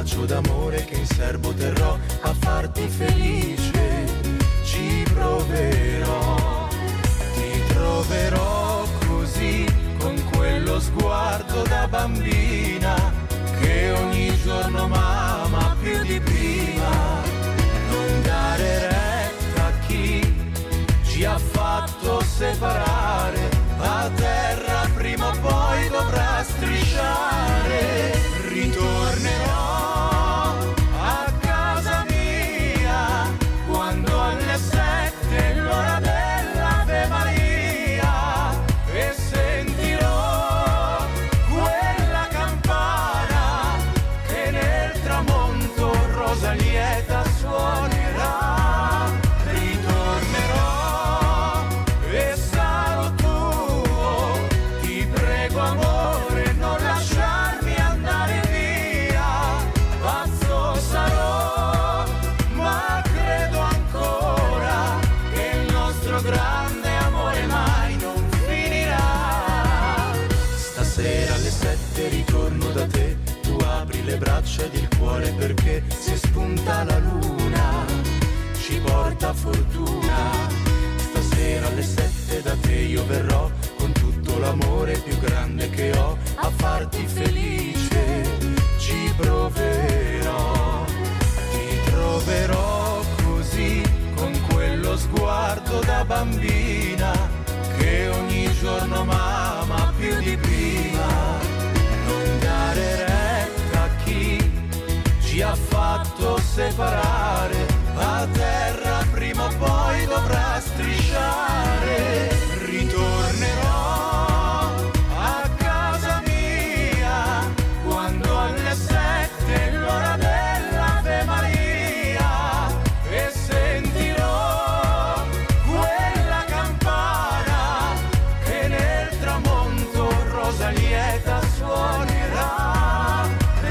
bacio d'amore che in serbo terrò a farti felice. Ci proverò, ti troverò così, con quello sguardo da bambina che ogni giorno m'ama più di prima. Non dare retta a chi ci ha fatto separare, a terra prima o poi dovrà strisciare. Ritornerò a casa mia quando alle 7 è l'ora dell'Ave Maria e sentirò quella campana che nel tramonto rosa lieta suonerà. Ritornerò e sarò tuo, ti prego amore non lasciarmi andare via. Pazzo sarò, ma credo ancora che il nostro grande amore mai non finirà. Stasera alle 7 ritorno da te, tu apri le braccia ed il cuore perché se spunta la luna ci porta fortuna. Stasera alle 7 da te io verrò con tutto l'amore più grande che ho a farti felice. Ci proverò, ti troverò così, con quello sguardo da bambina che ogni giorno m'ama più di prima. Non dare retta a chi ci ha fatto separare, a terra prima o poi dovrà strisciare. Ritornerò a casa mia quando alle 7 è l'ora dell'Ave Maria e sentirò quella campana che nel tramonto rosa lieta suonerà.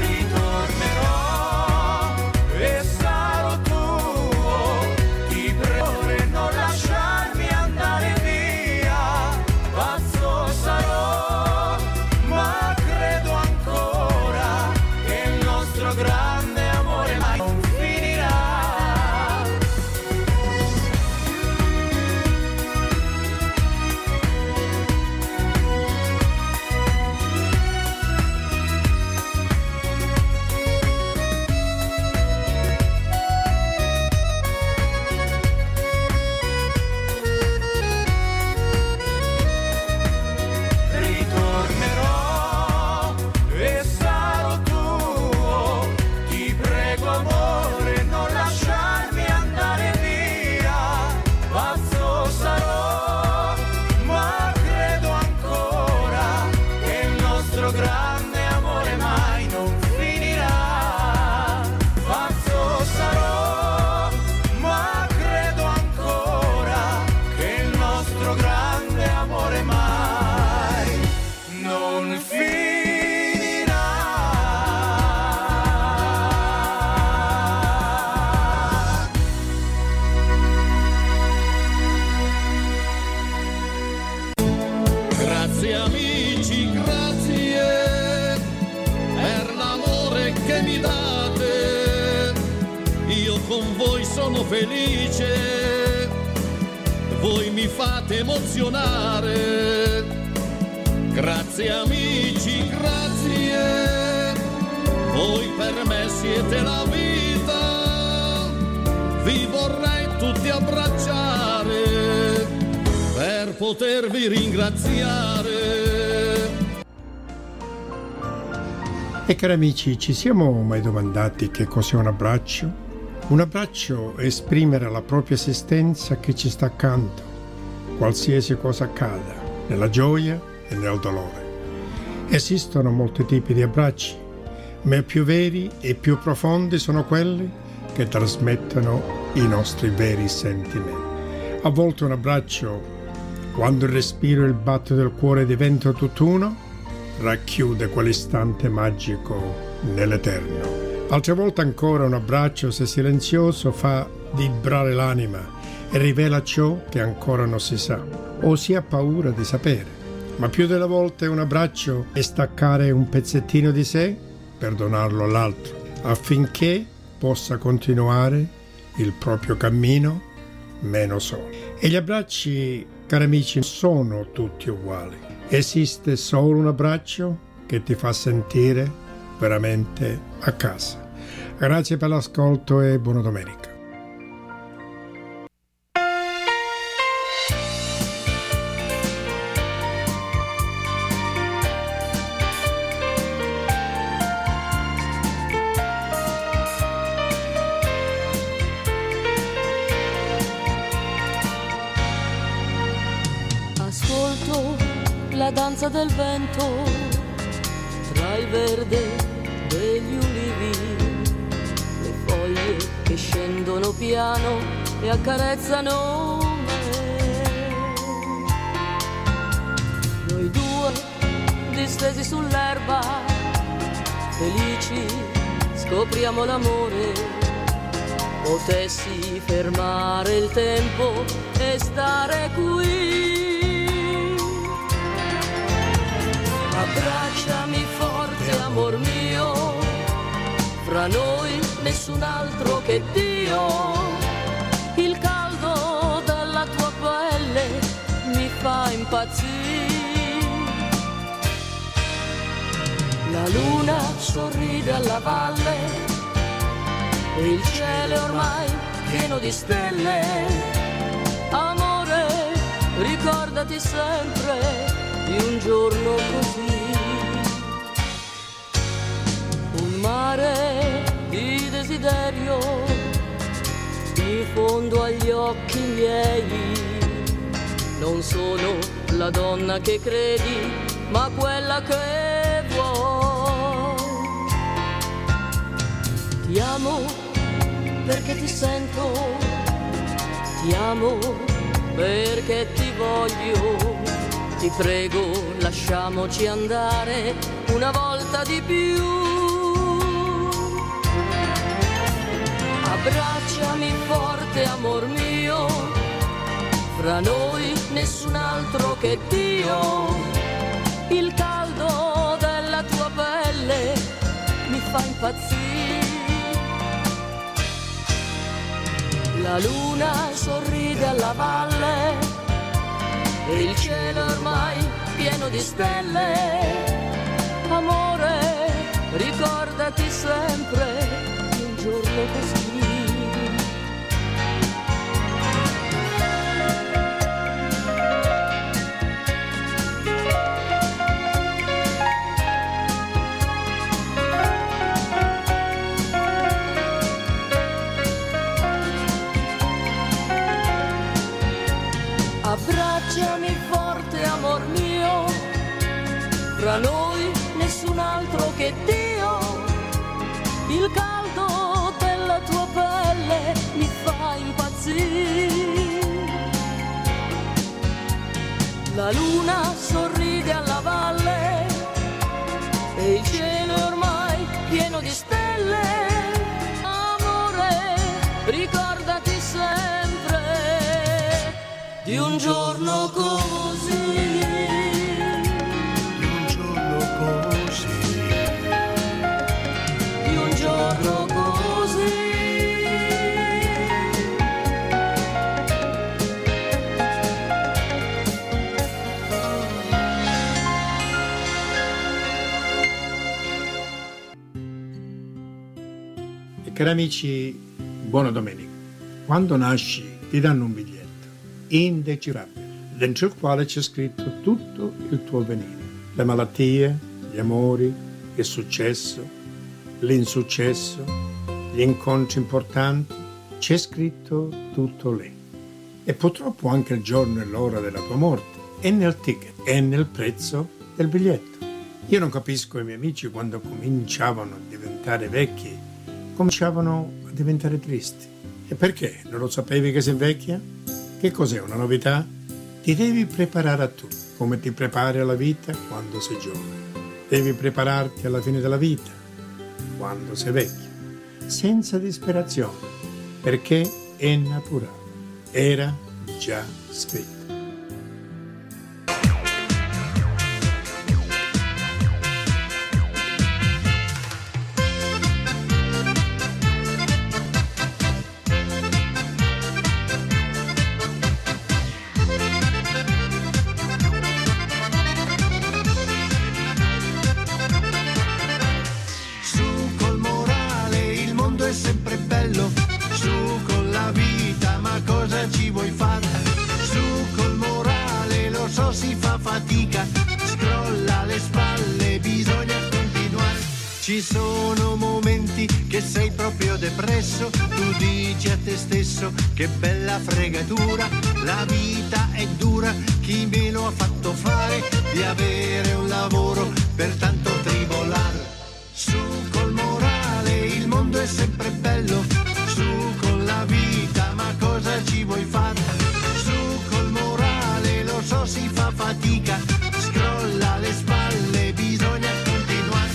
Ritornerò e sarò tuo, ti prego non lasciarmi andare via. Pazzo sarò, ma credo ancora che il nostro grande amore mai non finirà. Ritornerò e sarò tuo, ti prego amore non lasciarmi andare via. Pazzo sarò, ma credo ancora che il nostro grande amore mai non finirà. Pazzo sarò, ma credo ancora che il nostro grande amore mai non finirà. Grazie amici, grazie per l'amore che mi date. Io con voi sono felice, voi mi fate emozionare. Grazie amici, grazie, voi per me siete la vita. Vi vorrei tutti abbracciare per potervi ringraziare. E cari amici, ci siamo mai domandati che cos'è un abbraccio? Un abbraccio è esprimere la propria esistenza che ci sta accanto, qualsiasi cosa accada, nella gioia e nel dolore. Esistono molti tipi di abbracci, ma i più veri e più profondi sono quelli che trasmettono i nostri veri sentimenti. A volte un abbraccio, quando il respiro e il battito del cuore diventano tutt'uno, racchiude quell'istante magico nell'eterno. Altre volte ancora un abbraccio, se silenzioso, fa vibrare l'anima e rivela ciò che ancora non si sa o si ha paura di sapere. Ma più delle volte un abbraccio è staccare un pezzettino di sé per donarlo all'altro. affinché possa continuare il proprio cammino meno solo. E gli abbracci, cari amici, non sono tutti uguali. Esiste solo un abbraccio che ti fa sentire veramente a casa. Grazie per l'ascolto e buona domenica. La danza del vento tra il verde degli ulivi, le foglie che scendono piano e accarezzano me. Noi due distesi sull'erba, felici scopriamo l'amore. Potessi fermare il tempo e stare qui. Abbracciami forte, amor mio, fra noi nessun altro che Dio. Il caldo della tua pelle mi fa impazzire. La luna sorride alla valle e il cielo è ormai pieno di stelle. Amore, ricordati sempre di un giorno così. Un mare di desiderio in fondo agli occhi miei. Non sono la donna che credi, ma quella che vuoi. Ti amo perché ti sento, ti amo perché ti voglio. Ti prego, lasciamoci andare una volta di più. Abbracciami forte, amor mio, fra noi nessun altro che Dio. Il caldo della tua pelle mi fa impazzire. La luna sorride alla valle e il cielo ormai pieno di stelle. Amore, ricordati sempre di un giorno così. Abbracciami forte, amor mio, fra noi nessun altro che Dio. Il caldo della tua pelle mi fa impazzire. La luna sorride alla valle e il cielo è ormai pieno di stelle. Amore, ricordati sempre di un giorno così. Di un giorno così. Di un giorno così. E cari amici, buona domenica. Quando nasci ti danno un biglietto indecifrabile, dentro il quale c'è scritto tutto il tuo avvenire, le malattie, gli amori, il successo, l'insuccesso, gli incontri importanti, c'è scritto tutto lì. E purtroppo anche il giorno e l'ora della tua morte è nel ticket, è nel prezzo del biglietto. Io non capisco i miei amici quando cominciavano a diventare vecchi, cominciavano a diventare tristi. E perché? Non lo sapevi che si invecchia? Che cos'è, una novità? Ti devi preparare a tutto, come ti prepari alla vita quando sei giovane. Devi prepararti alla fine della vita, quando sei vecchio, senza disperazione, perché è naturale, era già scritto. fa fatica, scrolla le spalle, bisogna continuare. Ci sono momenti che sei proprio depresso, tu dici a te stesso che bella fregatura, la vita è dura, chi me lo ha fatto fare di avere un lavoro per tanto tribolare. Su col morale, il mondo è sempre bello, su con la vita, ma cosa ci vuoi fare? Su col morale, lo so si fa fatica, scrolla le spalle, bisogna continuare.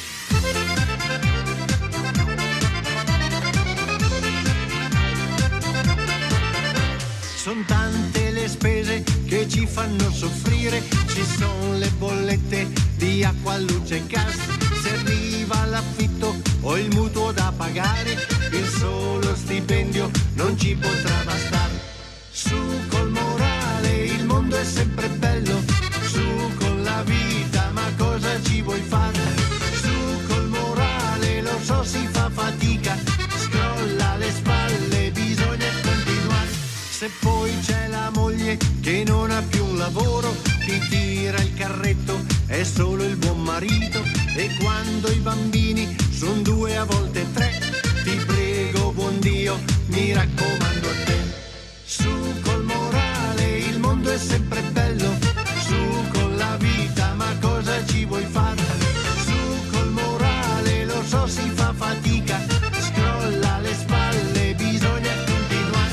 Sono tante le spese che ci fanno soffrire, ci sono le bollette di acqua, luce e gas, se arriva l'affitto o il mutuo da pagare, il solo stipendio non ci potrà bastare. Su col morale, il mondo è sempre bello, su con la vita, ma cosa ci vuoi fare? Su col morale, lo so si fa fatica, scrolla le spalle, bisogna continuare. Se poi c'è la moglie che non ha più un lavoro, ti tira il carretto, è solo il buon marito, e quando i bambini son 2 a volte 3, ti prego buon Dio, mi raccomando a te. Su col morale, il mondo è sempre bello, su con la vita, ma cosa ci vuoi fare? Su col morale, lo so si fa fatica, scrolla le spalle, bisogna continuare.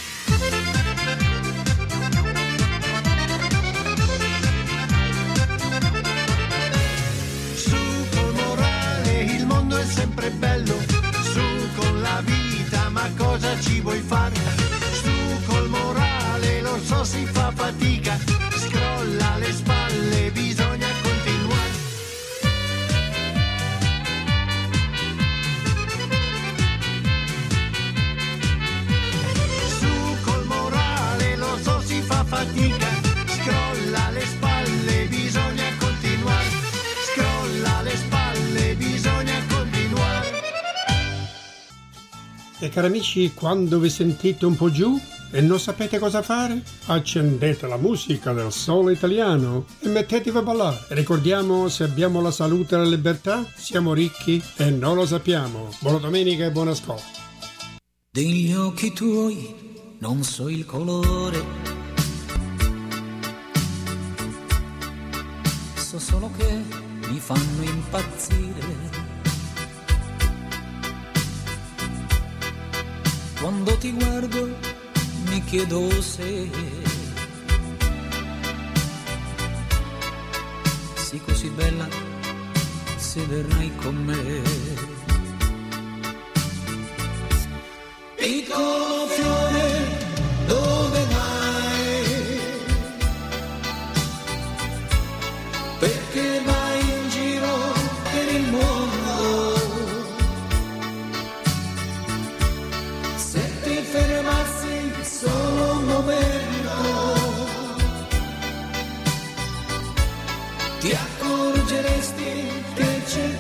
Su col morale, il mondo è sempre bello, su con la vita, ma cosa ci vuoi fare? Su col morale, lo so si fa fatica, scrolla le spalle, bisogna continuare. Su col morale, lo so si fa fatica, scrolla le spalle, bisogna continuare. Scrolla le spalle, bisogna continuare. E cari amici, quando vi sentite un po' giù e non sapete cosa fare, accendete la musica del solo italiano e mettetevi a ballare. Ricordiamo, se abbiamo la salute e la libertà, siamo ricchi e non lo sappiamo. Buona domenica e buon ascolto. Degli occhi tuoi non so il colore, so solo che mi fanno impazzire. Quando ti guardo mi chiedo se sei così bella, se verrai con me. Piccolo fiore, dove vai? Perché vai in giro per il mondo? Se ti fermassi solo un momento, ti accorgeresti che c'è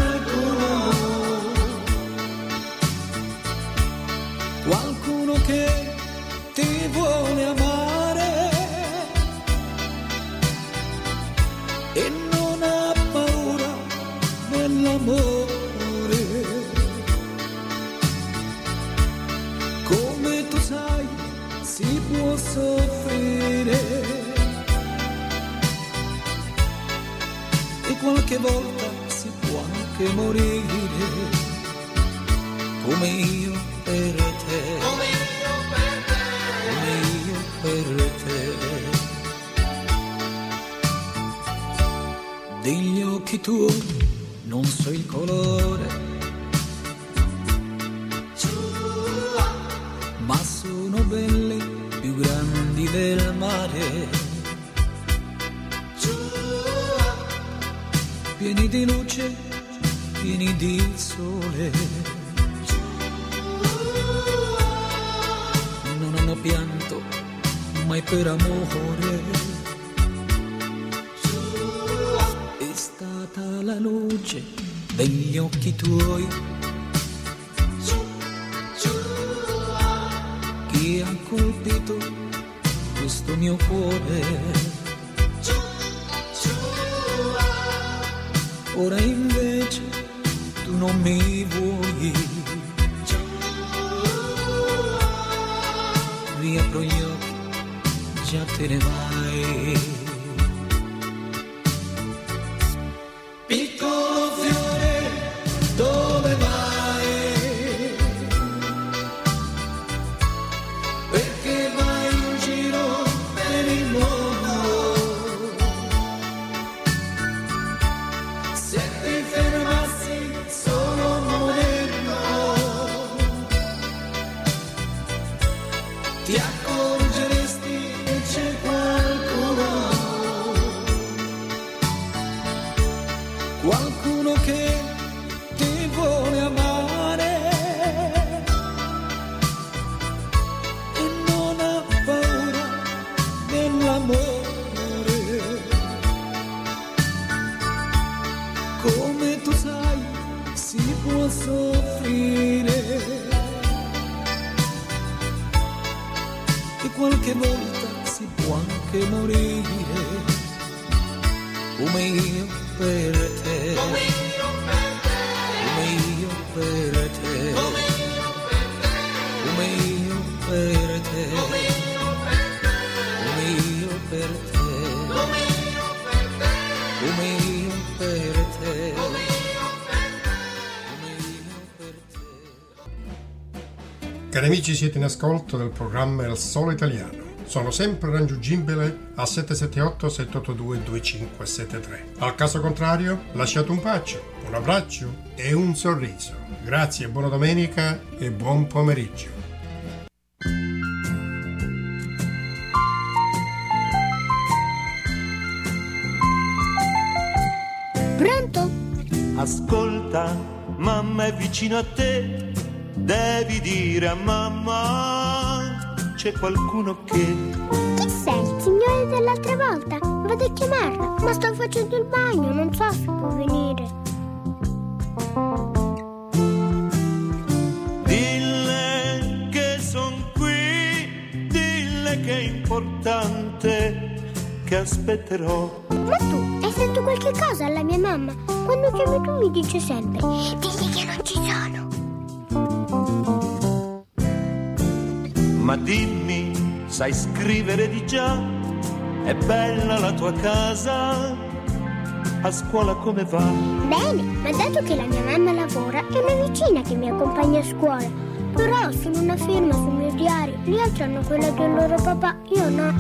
qualcuno che ti vuole amare e non ha paura dell'amore. Come tu sai, si può soffrire e qualche volta si può anche morire, come io per te, come io per te, come io per te. Degli occhi tuoi non so il colore, ma sono belle, più grandi del mare, pieni di luce, pieni di sole. Non hanno pianto mai per amore. È stata la luce degli occhi tuoi che ha colpito questo mio cuore. ora invece tu non mi vuoi. Riapro gli occhi, già te ne vai. Piccolo fiore, dove vai? Perché vai in giro per il mondo? Se ti fermassi solo un momento, ti accorgeresti che c'è qualcuno che ti vuole amare e non ha paura dell'amore. Come tu sai, si può soffrire e qualche volta si può anche morire, come io per te, come io per te, come io per te, come io per te, come io per te, come io per te. Cari amici, siete in ascolto del programma Il Sole Italiano. Sono sempre raggiungibile al 778-782-2573. Al caso contrario, lasciate un bacio, un abbraccio e un sorriso. Grazie, buona domenica e buon pomeriggio. Pronto? Ascolta, mamma è vicino a te, devi dire a mamma c'è qualcuno che... Chi sei? Il signore dell'altra volta? Vado a chiamarlo, ma sto facendo il bagno, non so se può venire. Dille che son qui, dille che è importante, che aspetterò. Ma tu hai sentito qualche cosa alla mia mamma? Quando chiami tu mi dice sempre, digli che non ci sono. Ma dimmi, sai scrivere di già? È bella la tua casa? A scuola come va? Bene, ma dato che la mia mamma lavora, è una vicina che mi accompagna a scuola. Però sono una firma sul mio diario, gli altri hanno quella del loro papà, io no.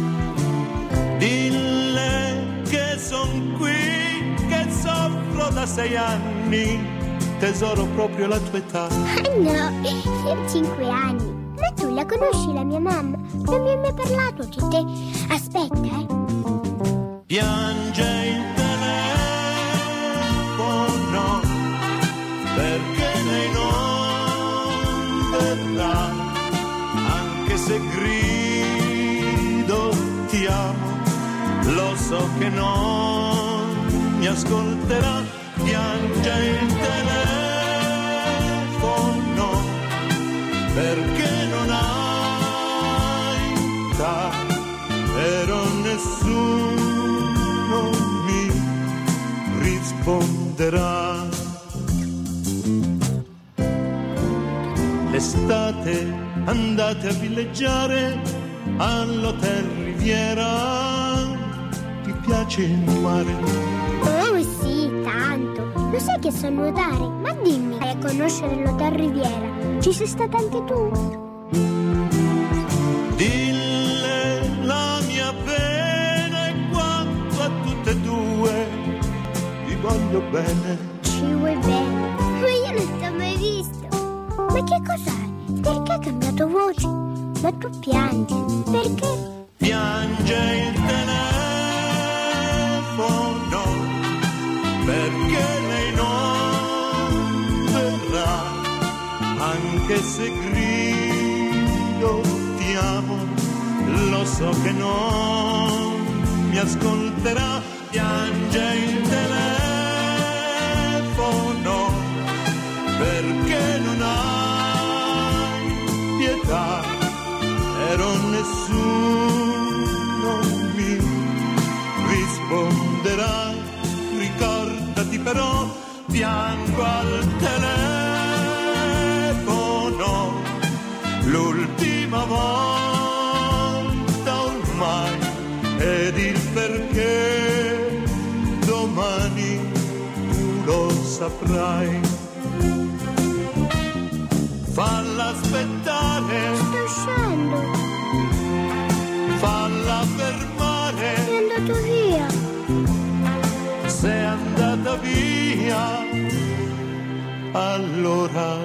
Dille che son qui, che soffro da 6 anni, tesoro proprio la tua età. No, io ho 5 anni. Ma tu la conosci la mia mamma? Non mi hai mai parlato di te. Aspetta, Piange il telefono perché lei non verrà, anche se grido ti amo, lo so che non mi ascolterà. Piange il telefono perché non hai età, però nessuno mi risponderà. L'estate andate a villeggiare all'Hotel Riviera, ti piace il mare? Oh sì, tanto. Lo sai che so nuotare? Ma dimmi, vai a conoscere l'Hotel Riviera? Ci sei stata anche tu? Dille la mia pena e quanto a tutte e due ti voglio bene. Ci vuoi bene? Ma io non ti ho mai visto. Ma che cos'hai? Perché hai cambiato voce? Ma tu piangi. Perché? Piange il telefono perché lei non verrà, anche se grido ti amo, lo so che non mi ascolterà. Piange il telefono perché non hai pietà, però nessuno mi risponderà. Ricordati però piango al telefono l'ultima volta ormai, ed il perché domani tu lo saprai. Falla aspettare, sto uscendo, falla fermare, è andato via. sei andata via, allora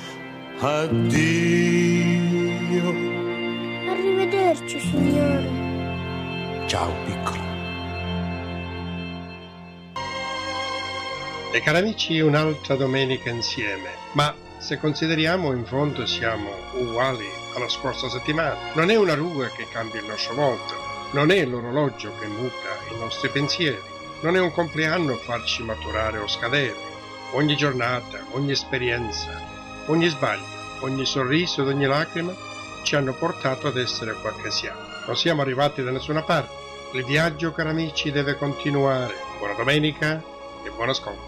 addio. Arrivederci, signore. Ciao piccolo. E cari amici, un'altra domenica insieme, ma se consideriamo, in fondo siamo uguali alla scorsa settimana. Non è una ruga che cambia il nostro volto, non è l'orologio che muta i nostri pensieri, non è un compleanno farci maturare o scadere. Ogni giornata, ogni esperienza, ogni sbaglio, ogni sorriso ed ogni lacrima ci hanno portato ad essere quel che siamo. Non siamo arrivati da nessuna parte. Il viaggio, cari amici, deve continuare. Buona domenica e buon ascolto.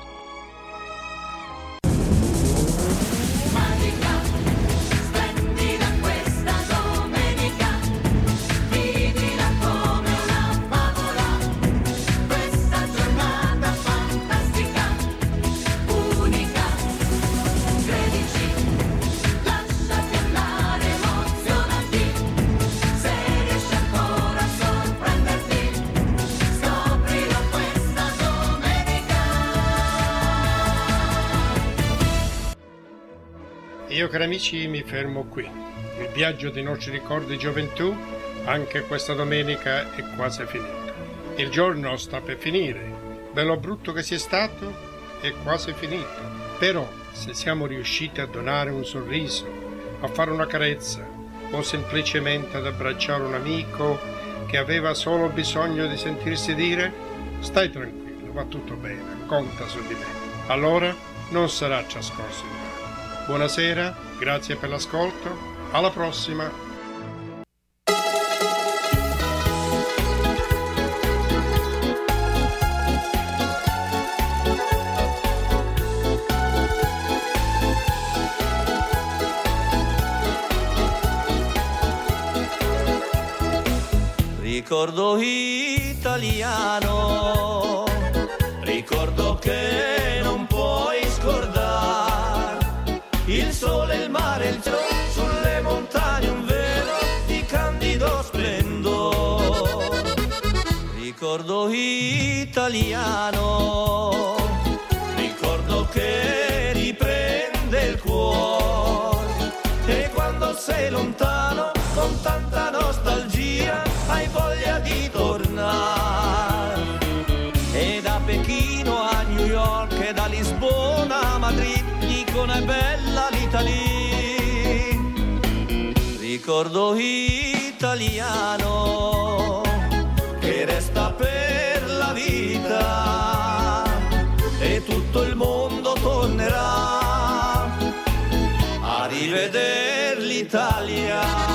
Io, cari amici, mi fermo qui. Il viaggio dei nostri ricordi di gioventù, anche questa domenica, è quasi finito. Il giorno sta per finire. Bello o brutto che sia stato, è quasi finito. Però, se siamo riusciti a donare un sorriso, a fare una carezza, o semplicemente ad abbracciare un amico che aveva solo bisogno di sentirsi dire «Stai tranquillo, va tutto bene, conta su di me», allora non sarà trascorso in vano. Buonasera, grazie per l'ascolto, alla prossima! Ricordo italiano, ricordo che non puoi scordare il sole, il mare, il cielo, sulle montagne un velo di candido splendore. Ricordo italiano, ricordo che riprende il cuore, e quando sei lontano con tanta nostalgia hai voglia di tornare. E da Pechino a New York e da Lisbona a Madrid dicono è bella l'Italia. Ricordo italiano che resta per la vita, e tutto il mondo tornerà a rivedere l'Italia.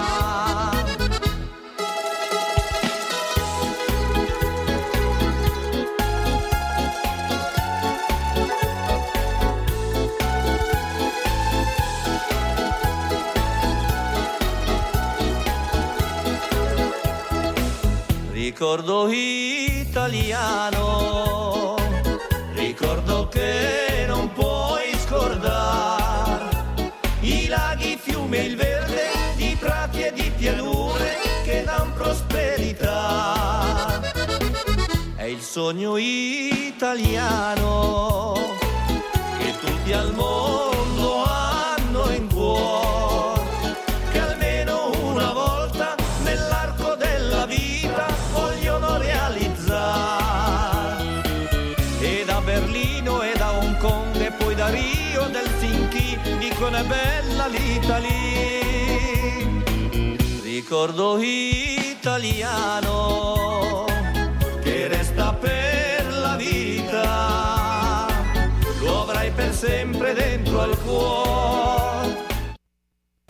Ricordo italiano, ricordo che non puoi scordare i laghi, i fiumi e il verde, di prati e di pianure che dan prosperità. È il sogno italiano che tutti al mondo hanno in cuore, che almeno una volta nell'arco della vita vogliono realizzare. E da Berlino e da Hong Kong e poi da Rio del Helsinki dicono è bella l'Italia. Ricordo italiano che resta per la vita, lo avrai per sempre dentro al cuore.